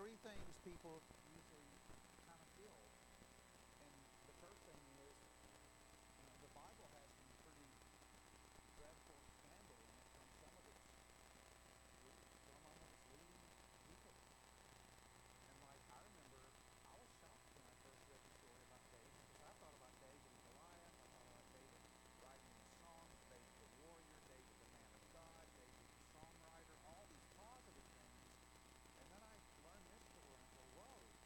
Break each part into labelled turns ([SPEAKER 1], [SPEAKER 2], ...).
[SPEAKER 1] three things people usually kind of feel. And the first thing is the Bible has some pretty dreadful scandal in it from some of its leading people. And like I remember, I was shocked when I first read the story about David because I thought about David and Goliath. I thought about David writing these songs, David the warrior, David the man of God, David the songwriter, all these positive things. And then I learned this story and I thought, whoa,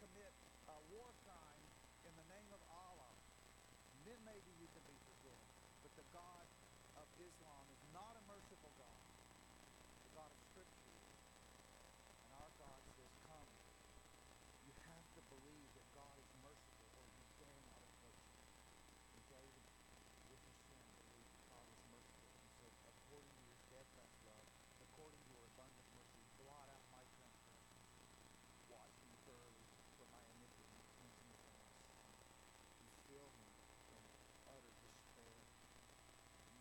[SPEAKER 1] commit a war crime in the name of Allah, then maybe you can be forgiven. But the God of Islam is not a merciful God. The God of Scripture is. And our God says, come. You have to believe that God is merciful, or you dare not approach him. And David, with his sin, believed that God was merciful. He said, according to your steadfast love, according to your abundant mercy, blot out my transgressions. Wash me thoroughly from my iniquity, cleanse me from my sin. You fill me in utter despair. You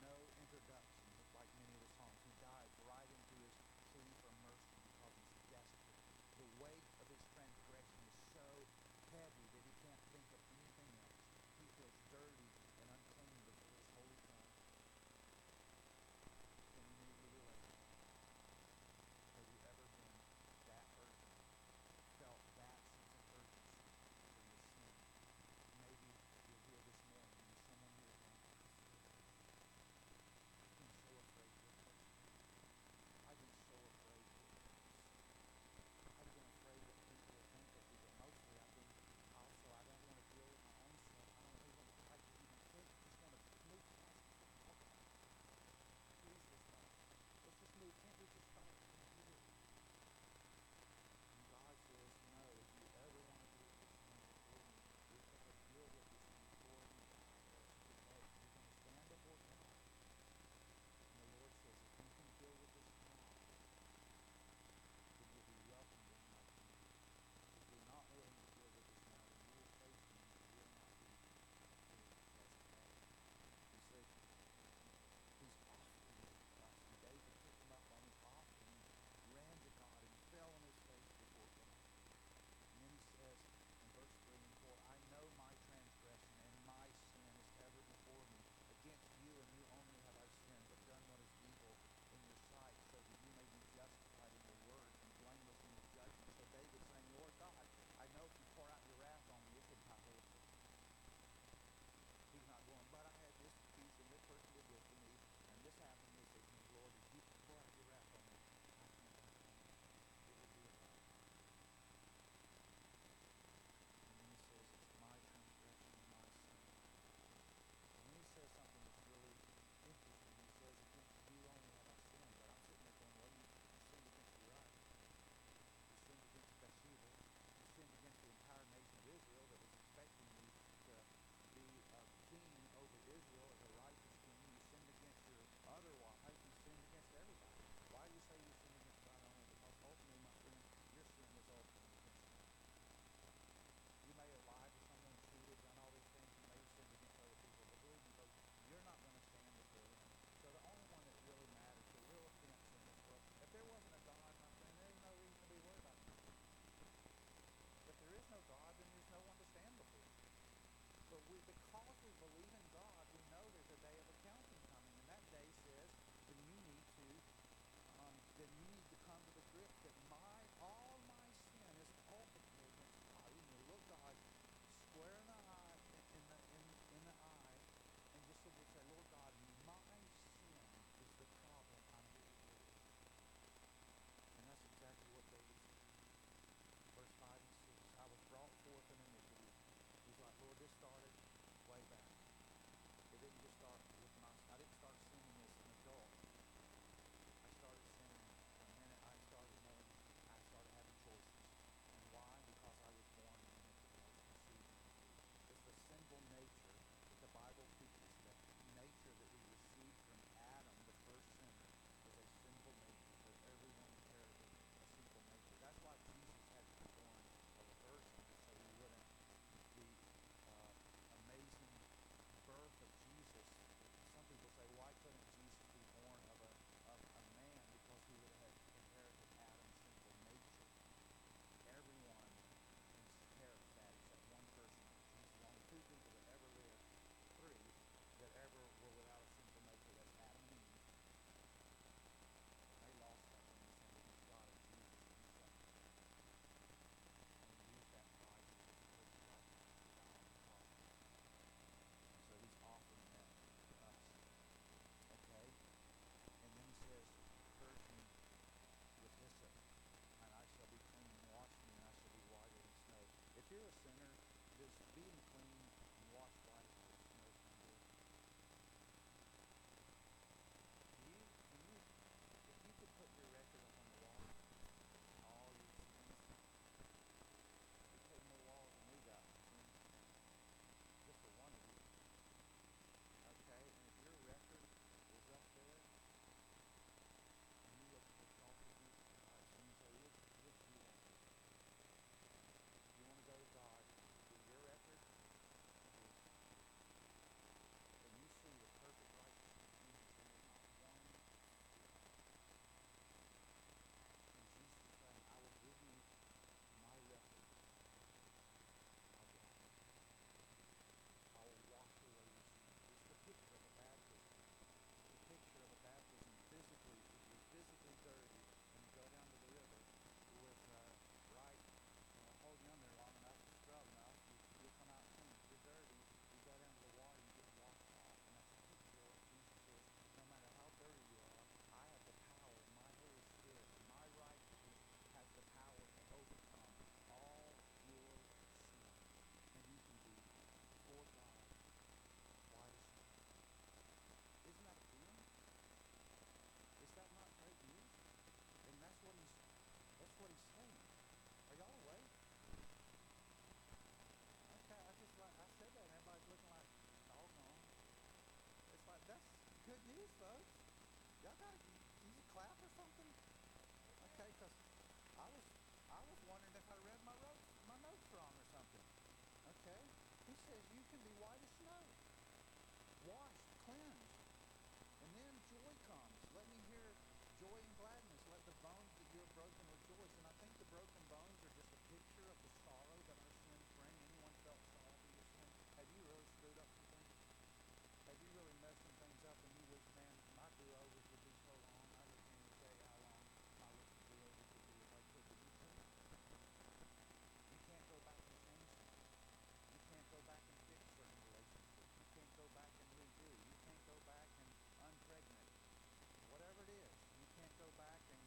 [SPEAKER 1] Okay? He says you can be white as snow. Washed, cleansed. And then joy comes. Let me hear joy and gladness. Let the bones that you have broken rejoice. And I think the broken bones are just a picture of the sorrow that our sins bring. Anyone felt sorrow for your sin? Have you really screwed up some things? Have you really messed some things up and you wish, man, my do-overs would be so long? I just can't even tell you how long my list of do-overs would be if I could. But you can't. You can't go back and change things. You can't go back and fix certain relationships. You can't go back and redo. You can't go back and unpregnate. Whatever it is, you can't go back and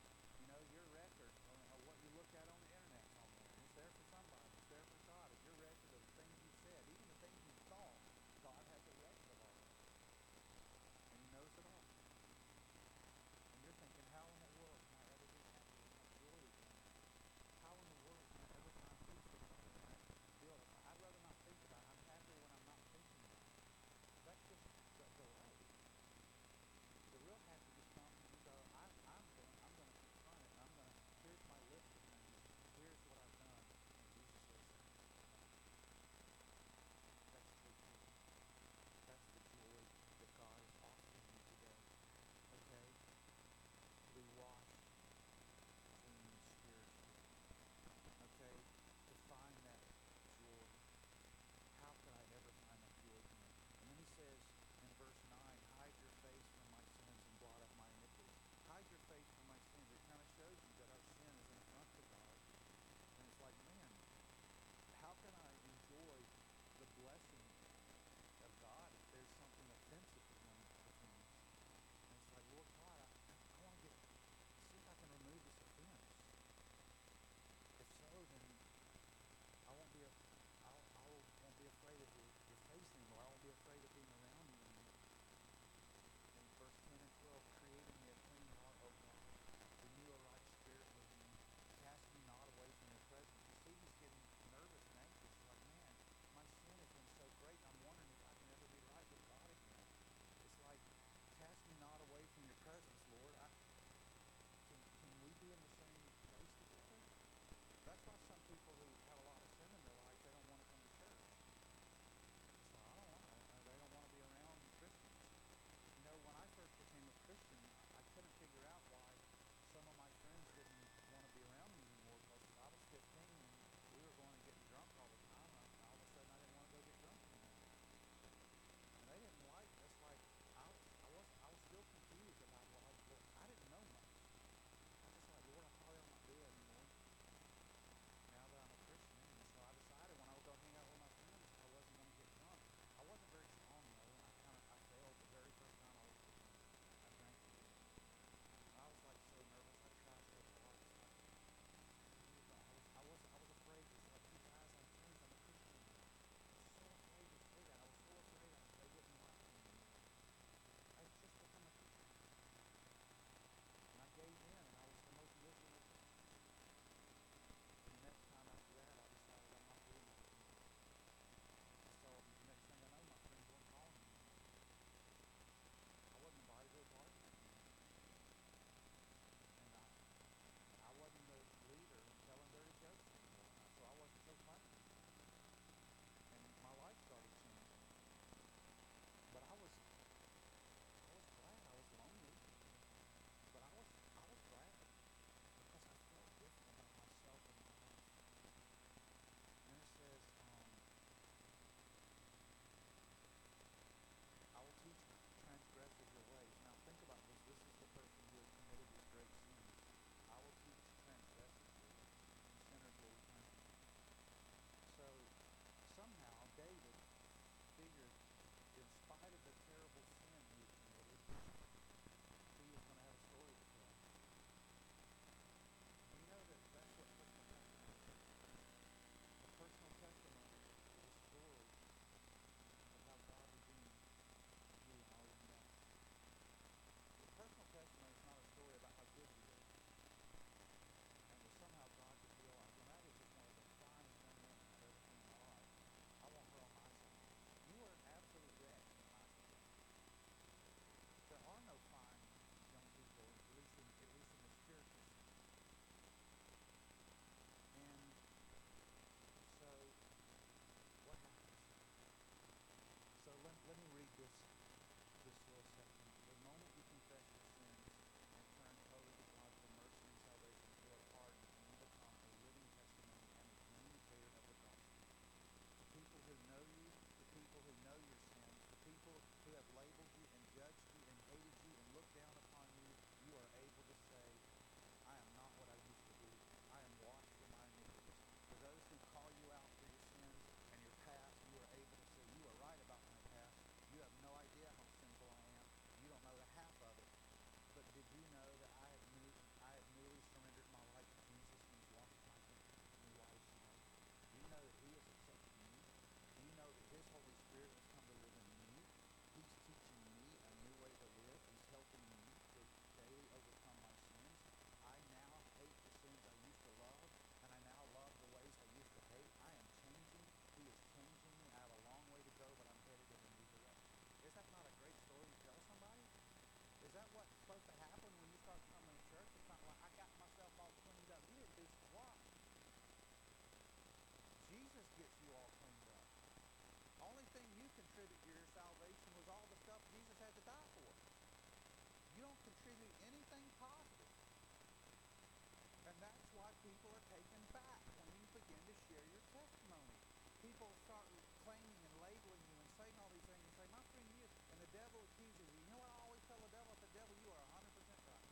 [SPEAKER 1] begin to share your testimony. People start claiming and labeling you and saying all these things and say, my friend, you, and the devil accuses you. You know what I always tell the devil? I said, devil, you are 100% right.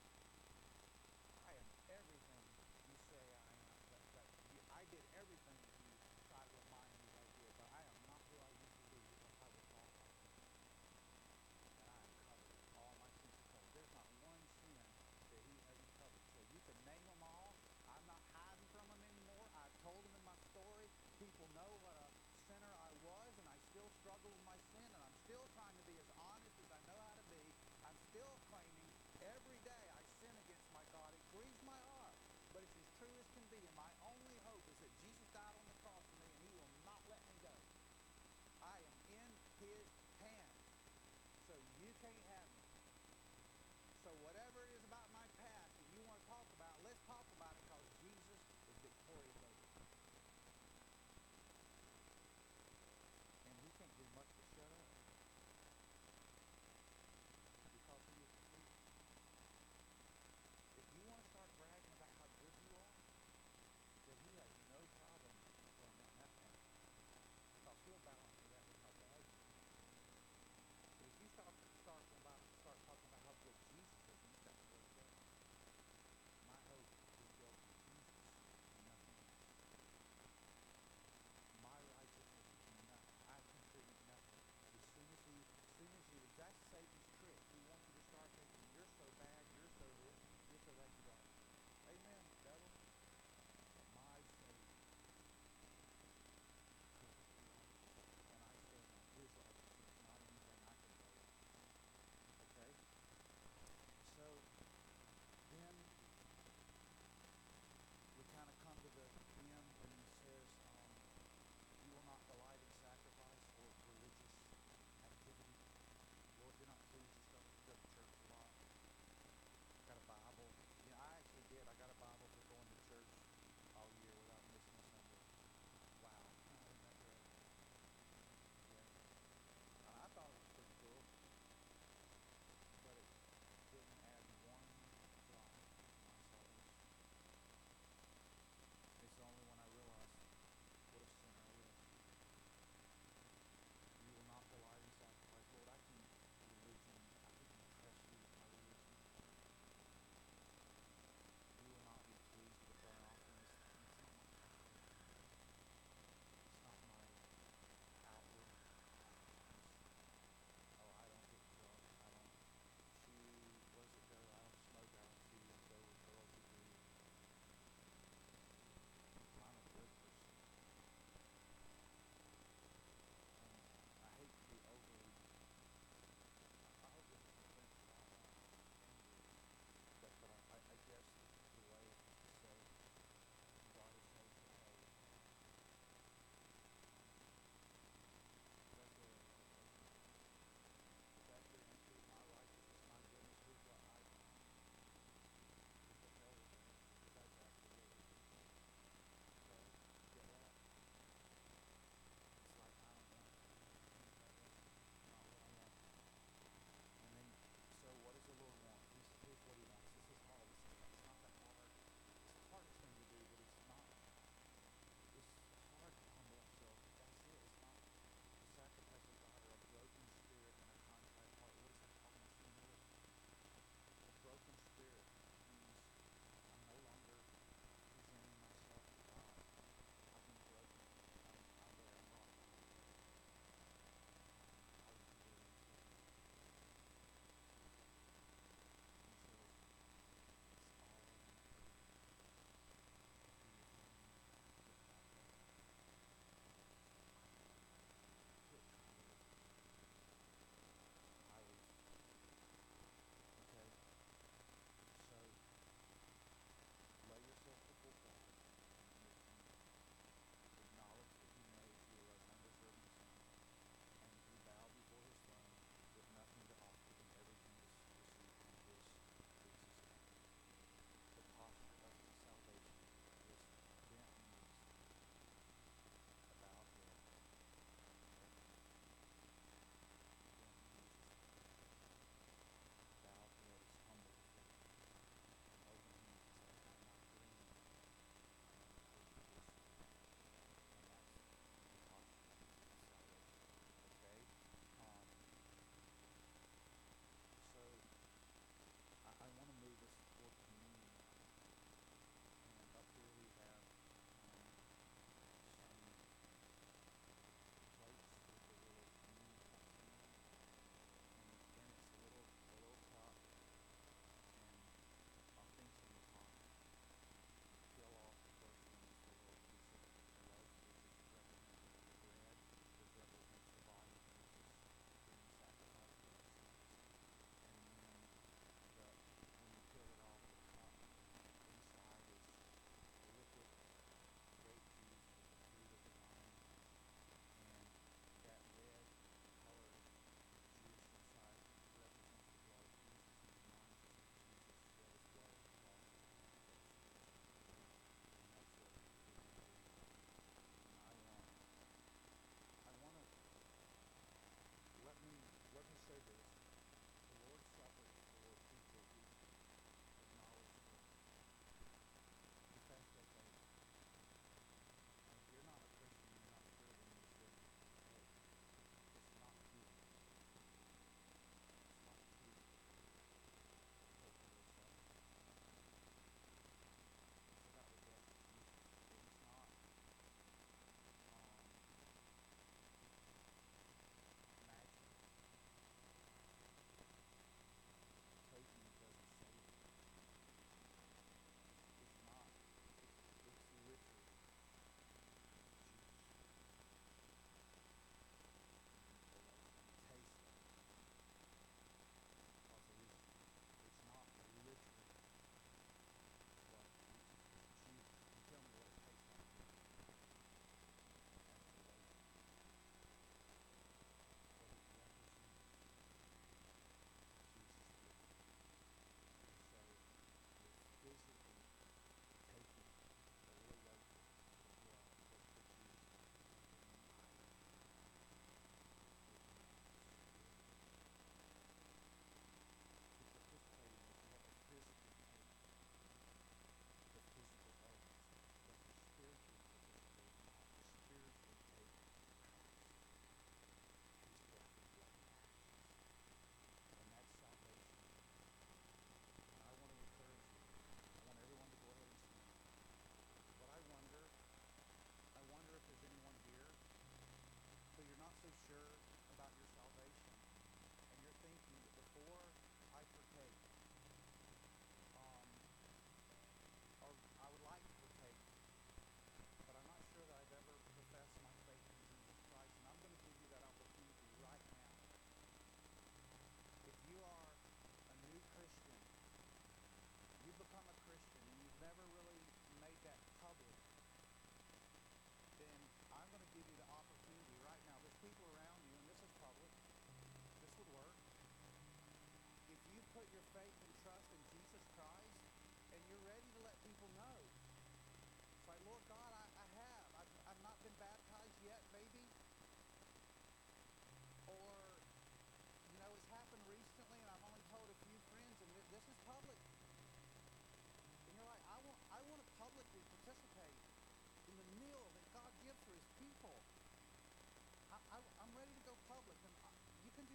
[SPEAKER 1] I am everything you say I am. I did everything that you try to remind me I did, but I am not who I used to be because I was lost like you. And I am covered. All my sins are covered. There's not one sin that he hasn't covered. So you can name them all. I'm not hiding from them anymore. I've told them in my story. People know what a sinner I was, and I still struggle with my sin, and I'm still trying to be as honest as I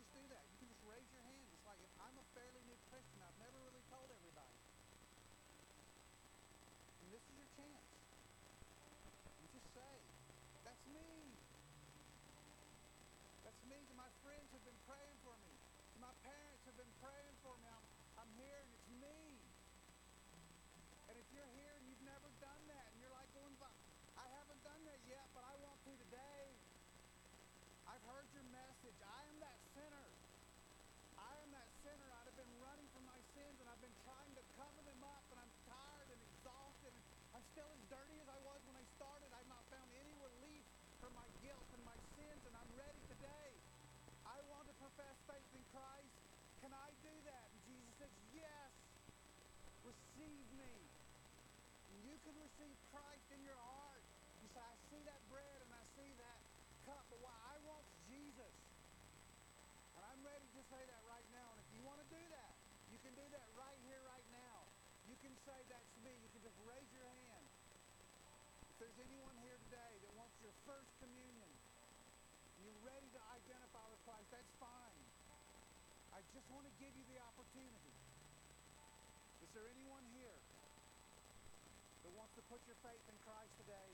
[SPEAKER 1] just do that. You can just raise your hand. It's like, if I'm a fairly new Christian, I've never really told everybody. And this is your chance. And just say, that's me. That's me. To my friends who've been praying for me. To my parents who've been praying for me. I'm here and it's me. And if you're here and you've never done that and you're like going, I haven't done that yet, but I want to today. I've heard your message. I am that sinner. I am that sinner. I've been running from my sins and I've been trying to cover them up, and I'm tired and exhausted. And I'm still as dirty as I was when I started. I've not found any relief from my guilt and my sins, and I'm ready today. I want to profess faith in Christ. Can I do that? And Jesus says, yes. Receive me. And you can receive Christ in your heart. You say, I see that bread and I see that cup, but why? I want Jesus. And I'm ready to say that right now. And if you want to do that, you can do that right here, right now. You can say, that's me. You can just raise your hand. If there's anyone here today that wants your first communion, you're ready to identify with Christ, that's fine. I just want to give you the opportunity. Is there anyone here that wants to put your faith in Christ today?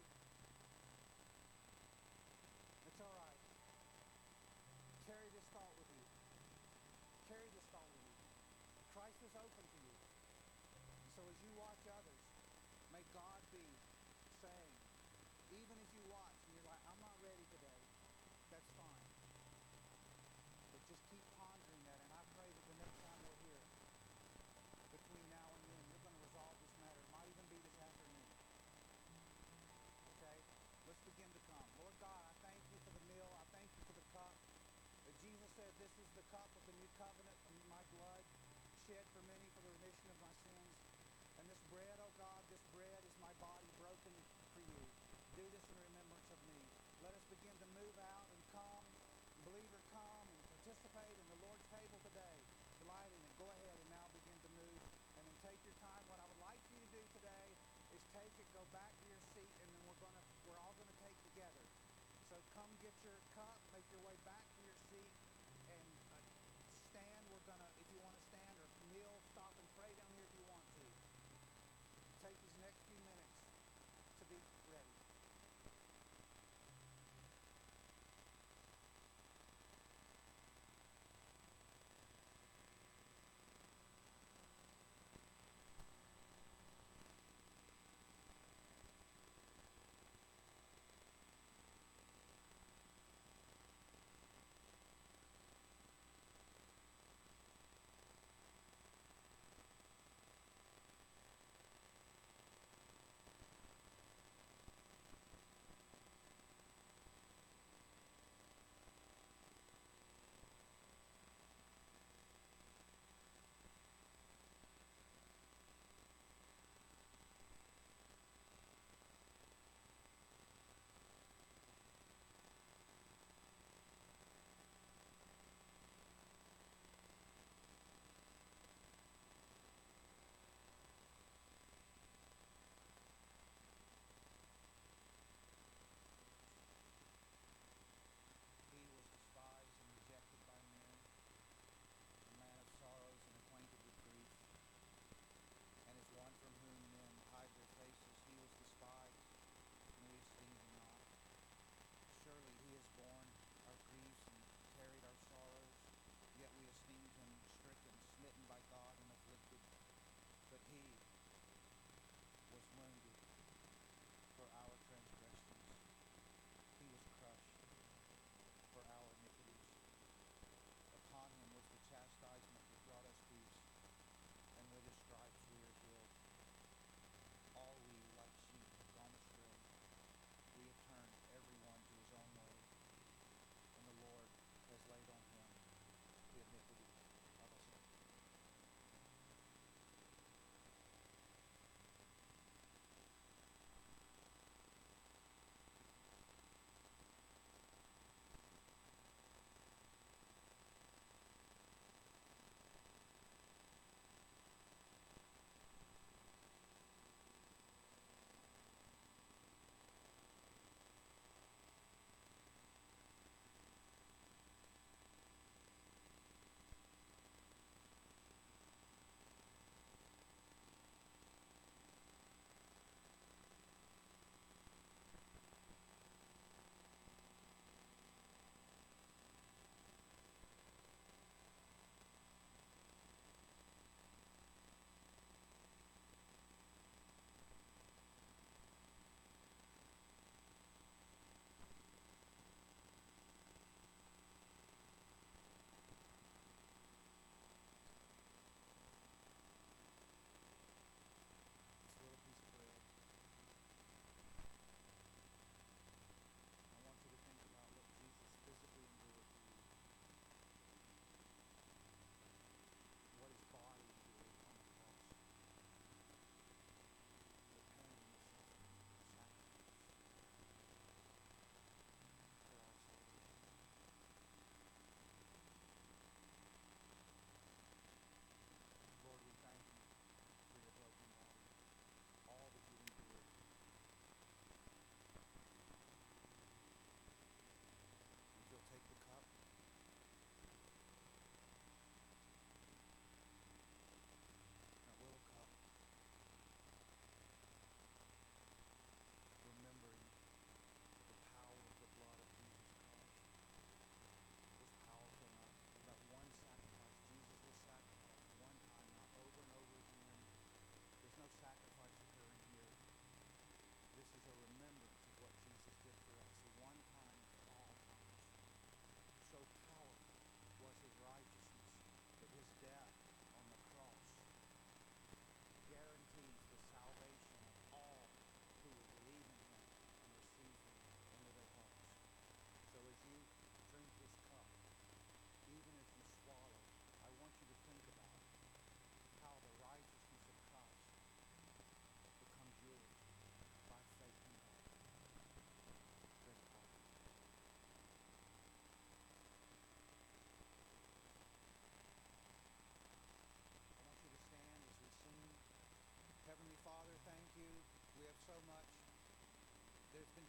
[SPEAKER 1] It's all right. Carry this thought with you. Carry this thought with you. Christ is open to you. So as you watch others, may God be saying, even as you watch and you're like, I'm not ready today, that's fine. But just keep pondering that, and I pray that the next time we're here, between now and then, you're going to resolve this matter. It might even be this afternoon. Okay? Let's begin to come. Lord God, I thank you for the meal. I thank you for the cup. That Jesus said, this is the cup of the new covenant of my blood, shed for many for the remission of my sins. And this bread, oh God, this bread is my body broken for you. Do this in remembrance of me. Let us begin to move out and come, believer, come and participate in the Lord's table today. Delight in it. Go ahead and now begin to move. And then take your time. What I would like for you to do today is take it, go back to your seat, and then we're all gonna take together. So come get your cup, make your way back to your seat, and stand. We're gonna, if you want to stand, or kneel, stop and pray down here if you want to. Take these next few minutes to be ready.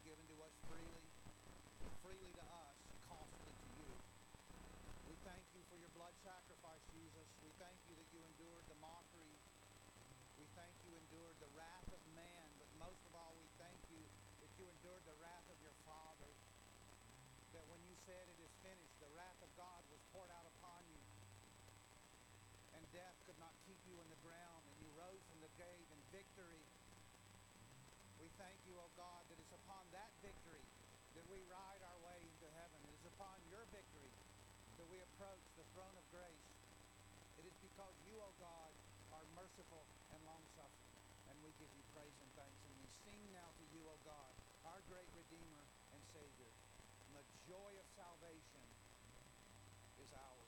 [SPEAKER 1] given to us freely, freely to us, costly to you. We thank you for your blood sacrifice, Jesus. We thank you that you endured the mockery. We thank you endured the wrath of man, but most of all, we thank you that you endured the wrath of your Father. That when you said it is finished, the wrath of God was poured out upon you. And death could not keep you in the ground, and you rose from the grave in victory. We thank you, O God, that it's upon that victory that we ride our way into heaven. It is upon your victory that we approach the throne of grace. It is because you, O God, are merciful and long-suffering. And we give you praise and thanks. And we sing now to you, O God, our great Redeemer and Savior. And the joy of salvation is ours.